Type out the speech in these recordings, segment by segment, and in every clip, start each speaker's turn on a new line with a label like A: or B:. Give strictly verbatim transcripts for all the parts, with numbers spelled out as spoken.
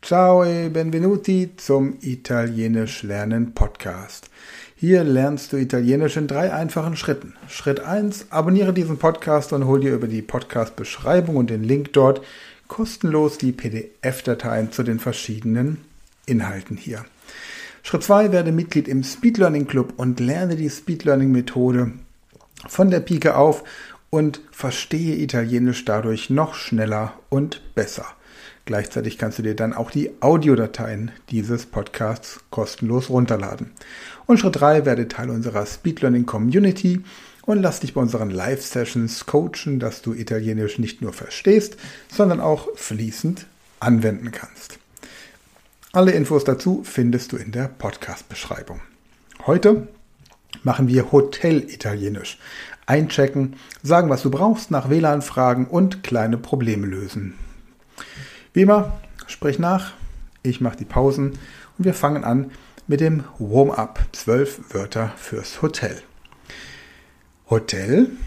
A: Ciao e benvenuti zum Italienisch lernen Podcast. Hier lernst du Italienisch in drei einfachen Schritten. Schritt eins: Abonniere diesen Podcast und hol dir über die Podcast-Beschreibung und den Link dort kostenlos die P D F-Dateien zu den verschiedenen Inhalten hier. Schritt zwei: Werde Mitglied im Speed Learning Club und lerne die Speed Learning Methode von der Pike auf und verstehe Italienisch dadurch noch schneller und besser. Gleichzeitig kannst du dir dann auch die Audiodateien dieses Podcasts kostenlos runterladen. Und Schritt drei: Werde Teil unserer Speed Learning Community und lass dich bei unseren Live-Sessions coachen, dass du Italienisch nicht nur verstehst, sondern auch fließend anwenden kannst. Alle Infos dazu findest du in der Podcast-Beschreibung. Heute machen wir Hotel-Italienisch. Einchecken, sagen, was du brauchst, nach W L A N fragen und kleine Probleme lösen. Wie immer, sprich nach, ich mache die Pausen und wir fangen an mit dem Warm-up. Zwölf Wörter fürs Hotel. Hotel,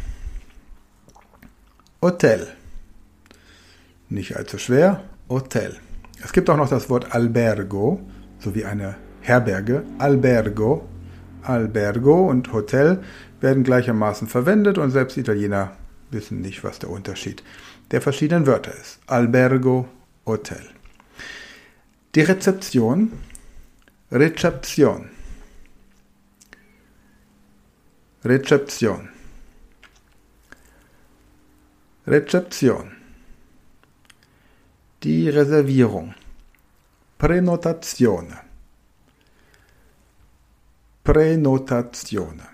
A: Hotel. Nicht allzu schwer, Hotel. Es gibt auch noch das Wort Albergo, sowie eine Herberge, Albergo. Albergo und Hotel werden gleichermaßen verwendet und selbst Italiener wissen nicht, was der Unterschied der verschiedenen Wörter ist. Albergo, Hotel. Die Rezeption, Rezeption. Rezeption. Rezeption. Die Reservierung, Prenotazione. Prenotazione.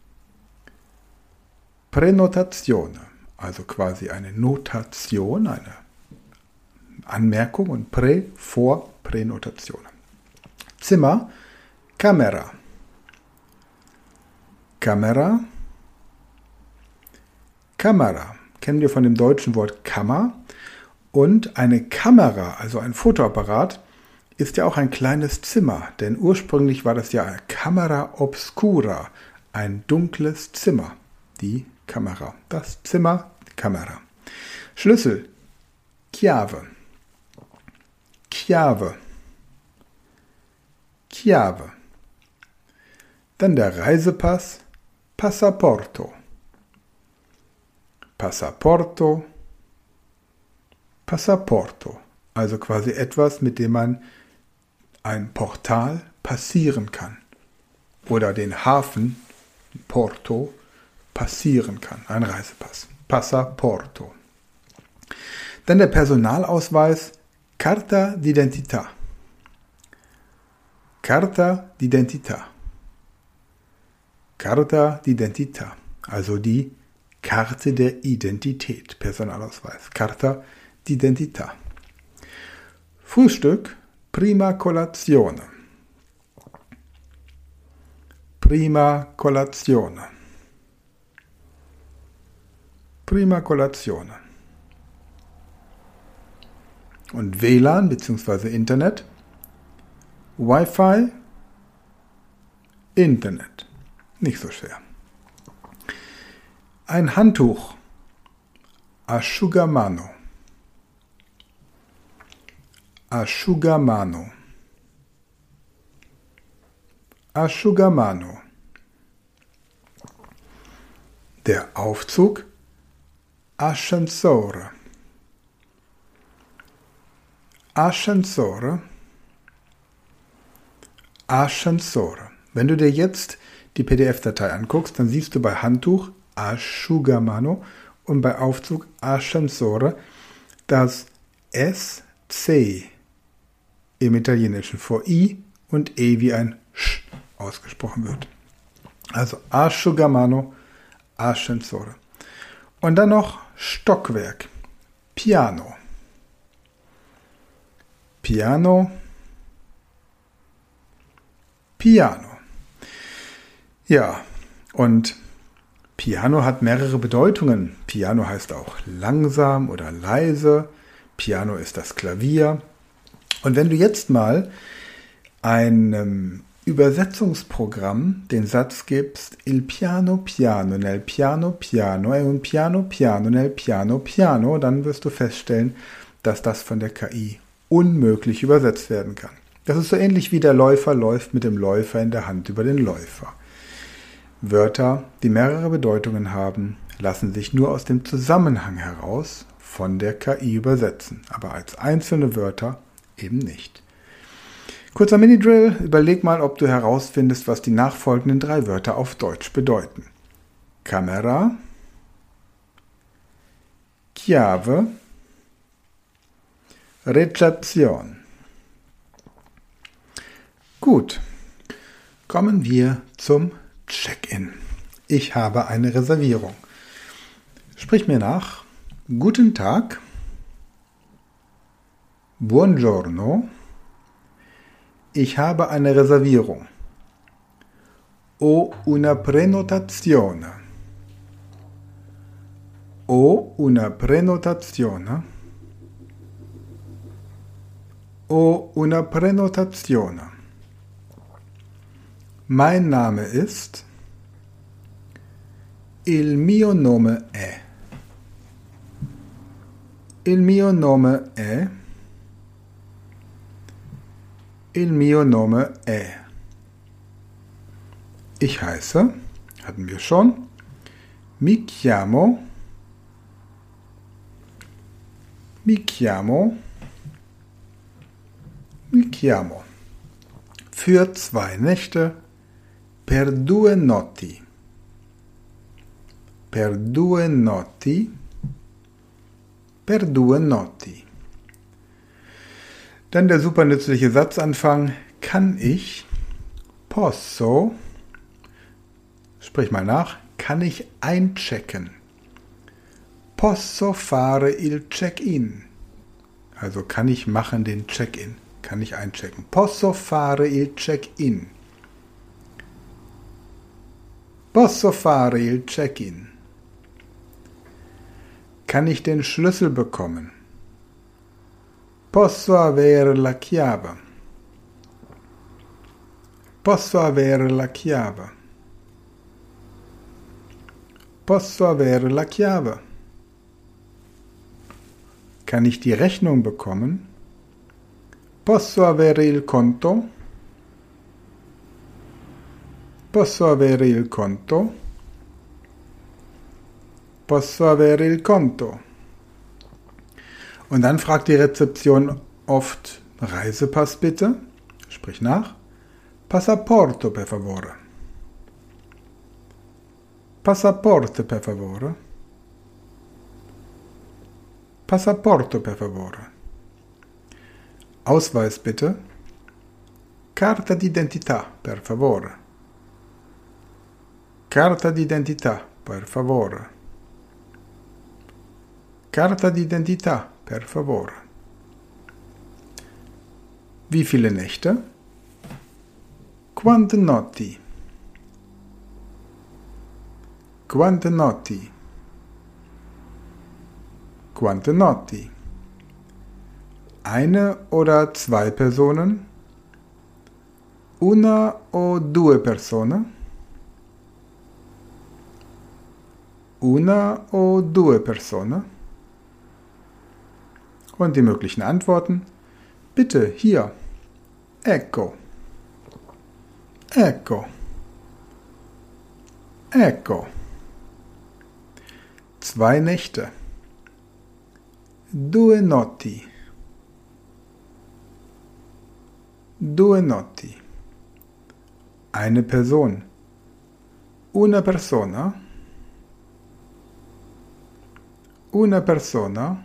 A: Prenotazione, also quasi eine Notation, eine Anmerkung und Prä vor Prenotazione. Zimmer, Camera. Camera. Kamera. Kennen wir von dem deutschen Wort Kammer. Und eine Kamera, also ein Fotoapparat, ist ja auch ein kleines Zimmer, denn ursprünglich war das ja eine Camera obscura, ein dunkles Zimmer, die Kamera. Das Zimmer, Kamera. Schlüssel, Chiave. Chiave. Chiave. Dann der Reisepass, Passaporto. Passaporto. Passaporto. Also quasi etwas, mit dem man ein Portal passieren kann. Oder den Hafen, Porto, passieren kann. Ein Reisepass. Passaporto. Dann der Personalausweis, Carta d'identità. Carta d'identità. Carta d'identità. Also die Karte der Identität. Personalausweis. Carta d'identità. Frühstück, prima colazione. Prima colazione. Prima colazione. Und W L A N bzw. Internet, Wi-Fi, Internet. Nicht so schwer. Ein Handtuch, Asciugamano. Asciugamano. Asciugamano. Der Aufzug, Ascensore. Ascensore. Ascensore. Wenn du dir jetzt die P D F-Datei anguckst, dann siehst du bei Handtuch Asciugamano und bei Aufzug Ascensore das S C im Italienischen vor I und E wie ein Sch ausgesprochen wird. Also Asciugamano, Ascensore. Und dann noch Stockwerk. Piano. Piano. Piano. Ja, und Piano hat mehrere Bedeutungen. Piano heißt auch langsam oder leise. Piano ist das Klavier. Und wenn du jetzt mal einem Übersetzungsprogramm den Satz gibst, il piano piano nel piano piano è un piano piano nel piano piano, dann wirst du feststellen, dass das von der K I unmöglich übersetzt werden kann. Das ist so ähnlich wie der Läufer läuft mit dem Läufer in der Hand über den Läufer. Wörter, die mehrere Bedeutungen haben, lassen sich nur aus dem Zusammenhang heraus von der K I übersetzen, aber als einzelne Wörter eben nicht. Kurzer Mini-Drill, überleg mal, ob du herausfindest, was die nachfolgenden drei Wörter auf Deutsch bedeuten. Kamera, Chiave, Rezeption. Gut, kommen wir zum Check-in. Ich habe eine Reservierung. Sprich mir nach. Guten Tag. Buongiorno. Ich habe eine Reservierung. Ho una prenotazione. Ho una prenotazione. Ho una prenotazione. Mein Name ist. Il mio nome è. Il mio nome è. Il mio nome è. Ich heiße, hatten wir schon, mi chiamo, mi chiamo, mi chiamo. Für zwei Nächte, per due notti. Per due notti, per due notti. Dann der super nützliche Satzanfang, kann ich, posso, sprich mal nach, kann ich einchecken. Posso fare il check-in. Also kann ich machen den Check-in, kann ich einchecken. Posso fare il check-in. Posso fare il check-in. Kann ich den Schlüssel bekommen? Posso avere la chiave. Posso avere la chiave. Posso avere la chiave. Kann ich die Rechnung bekommen? Posso avere il conto? Posso avere il conto? Posso avere il conto? Und dann fragt die Rezeption oft, Reisepass bitte? Sprich nach. Passaporto per favore. Passaporto per favore. Passaporto per favore. Ausweis bitte. Carta d'identità per favore. Carta d'identità per favore. Carta d'identità per favore. Wie viele Nächte? Quante notti? Quante notti? Quante notti? Eine oder zwei Personen? Una o due persone? Una o due persone? Und die möglichen Antworten. Bitte, hier. Ecco. Ecco. Ecco. Zwei Nächte. Due notti. Due notti. Eine Person. Una persona. Una persona.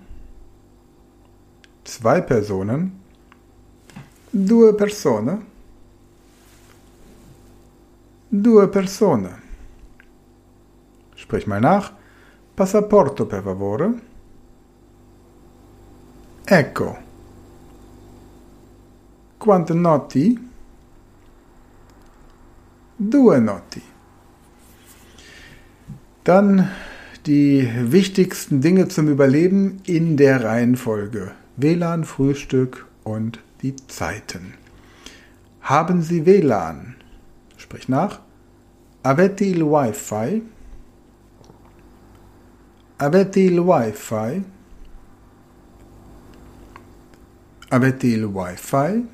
A: Zwei Personen. Due persone. Due persone. Sprich mal nach. Passaporto per favore. Ecco. Quante notti? Due notti. Dann die wichtigsten Dinge zum Überleben in der Reihenfolge. W L A N, Frühstück und die Zeiten. Haben Sie W L A N? Sprich nach. Avete il Wi-Fi? Avete il Wi-Fi? Avete il Wi-Fi?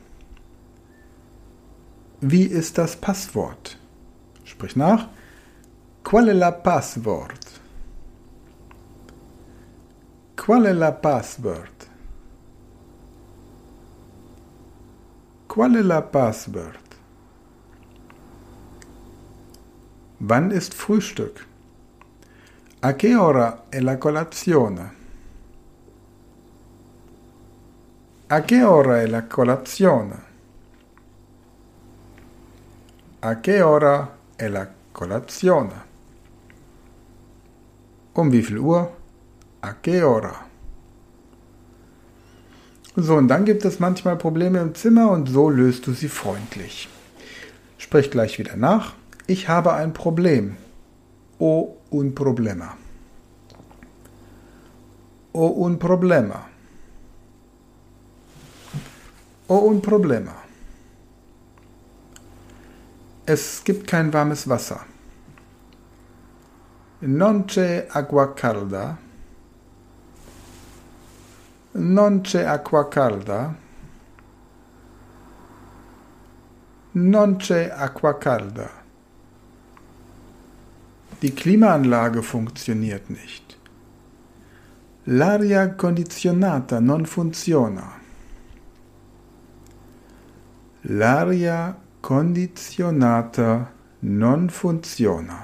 A: Wie ist das Passwort? Sprich nach. Qual è la password? Qual è la password? Qual è la password? Wann ist Frühstück? A che ora è la colazione? A che ora è la colazione? A che ora è la colazione? Um wie viel Uhr? A che ora? So, und dann gibt es manchmal Probleme im Zimmer und so löst du sie freundlich. Sprich gleich wieder nach. Ich habe ein Problem. Ho un problema. Ho un problema. Ho un problema. Es gibt kein warmes Wasser. Non c'è acqua calda. Non c'è acqua calda. Non c'è acqua calda. Die Klimaanlage funktioniert nicht. L'aria condizionata non funziona. L'aria condizionata non funziona.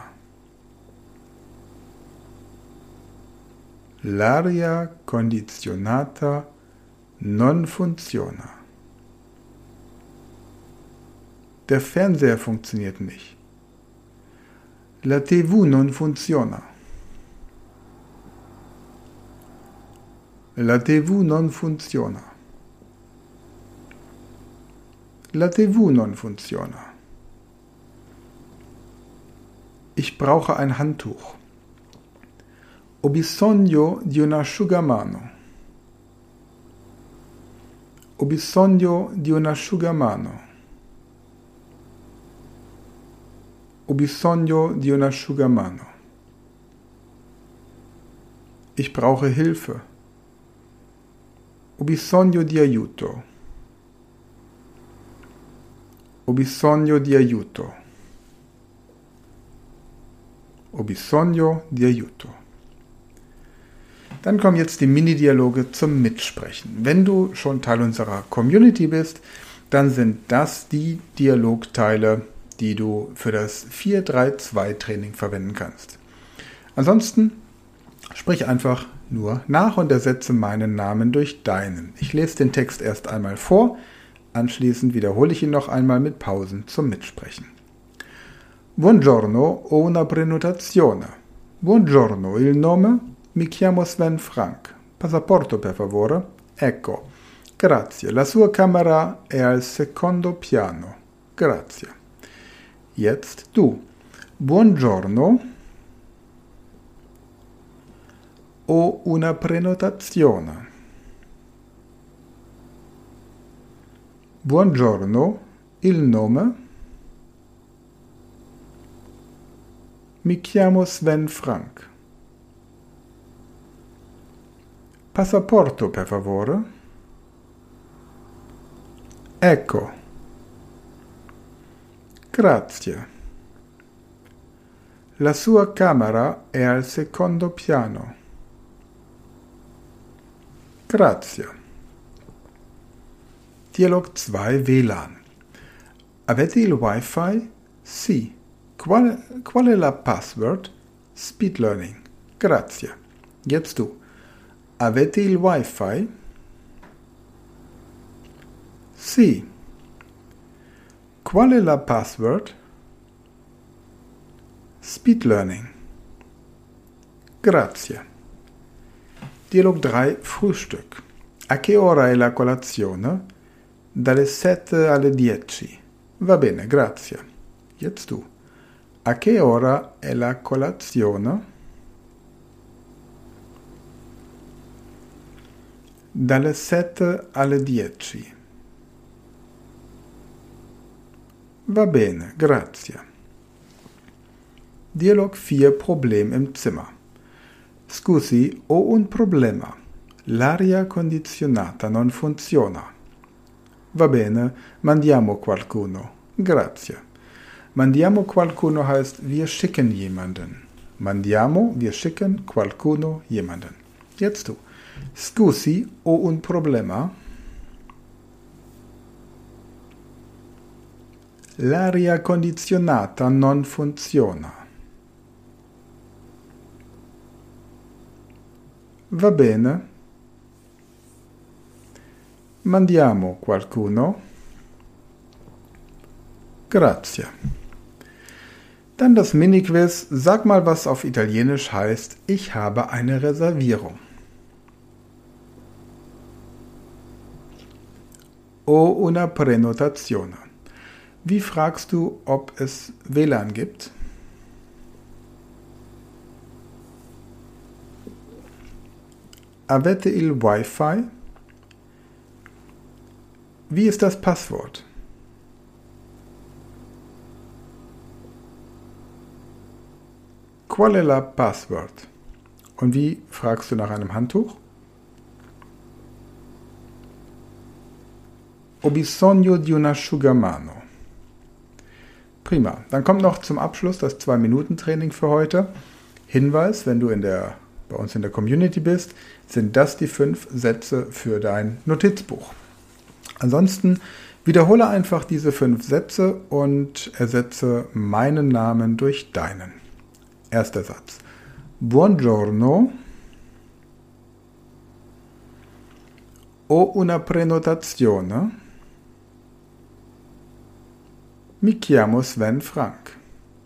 A: L'aria condizionata non funziona. Der Fernseher funktioniert nicht. La tivù non funziona. La tivù non funziona. La tivù non funziona. Ich brauche ein Handtuch. Ho bisogno di un asciugamano. Ho bisogno di un asciugamano. Ho bisogno di un asciugamano. Ich brauche Hilfe. Ho bisogno di aiuto. Ho bisogno di aiuto. Ho bisogno di aiuto. Dann kommen jetzt die Mini-Dialoge zum Mitsprechen. Wenn du schon Teil unserer Community bist, dann sind das die Dialogteile, die du für das vier drei zwei Training verwenden kannst. Ansonsten sprich einfach nur nach und ersetze meinen Namen durch deinen. Ich lese den Text erst einmal vor, anschließend wiederhole ich ihn noch einmal mit Pausen zum Mitsprechen. Buongiorno, ho una prenotazione. Buongiorno, il nome? Mi chiamo Sven Frank. Passaporto, per favore? Ecco. Grazie. La sua camera è al secondo piano. Grazie. Jetzt du. Buongiorno. Ho una prenotazione. Buongiorno. Il nome? Mi chiamo Sven Frank. Passaporto, per favore? Ecco. Grazie. La sua camera è al secondo piano. Grazie. Dialog zwei W L A N. Avete il Wi-Fi? Sì. Qual, qual è la password? Speed Learning. Grazie. Jetzt du. Avete il Wi-Fi? Sì. Qual è la password? Speed Learning. Grazie. Dialog drei Frühstück. A che ora è la colazione? Dalle sette alle dieci. Va bene, grazie. Jetzt du. A che ora è la colazione? Dalle sette alle dieci. Va bene, grazie. Dialog vier Problem im Zimmer. Scusi, ho un problema. L'aria condizionata non funziona. Va bene, mandiamo qualcuno. Grazie. Mandiamo qualcuno heißt, wir schicken jemanden. Mandiamo, wir schicken, qualcuno, jemanden. Jetzt du. Scusi, ho un problema. L'aria condizionata non funziona. Va bene. Mandiamo qualcuno. Grazie. Dann das Mini-Quiz. Sag mal, was auf Italienisch heißt, ich habe eine Reservierung. Ho una prenotazione. Wie fragst du, ob es W L A N gibt? Avete il Wi-Fi? Wie ist das Passwort? Qual è la password? Und wie fragst du nach einem Handtuch? Ho bisogno di un asciugamano. Prima. Dann kommt noch zum Abschluss das zwei Minuten Training für heute. Hinweis, wenn du in der, bei uns in der Community bist, sind das die fünf Sätze für dein Notizbuch. Ansonsten wiederhole einfach diese fünf Sätze und ersetze meinen Namen durch deinen. Erster Satz. Buongiorno. Ho una prenotazione. Mi chiamo Sven Frank.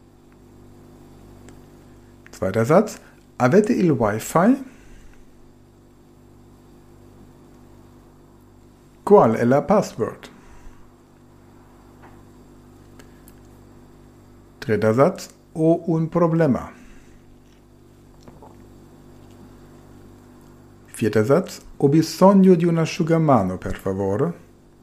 A: Zweiter Satz. Avete il Wi-Fi? Qual è la password? Dritter Satz. Ho un problema. Vierter Satz. Ho bisogno di un asciugamano, per favore.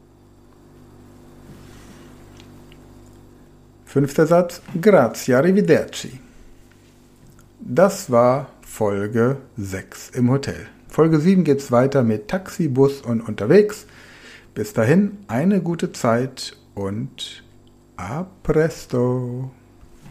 A: Fünfter Satz. Grazie, arrivederci. Das war Folge sechs im Hotel. Folge sieben geht's weiter mit Taxi, Bus und unterwegs. Bis dahin eine gute Zeit und a presto.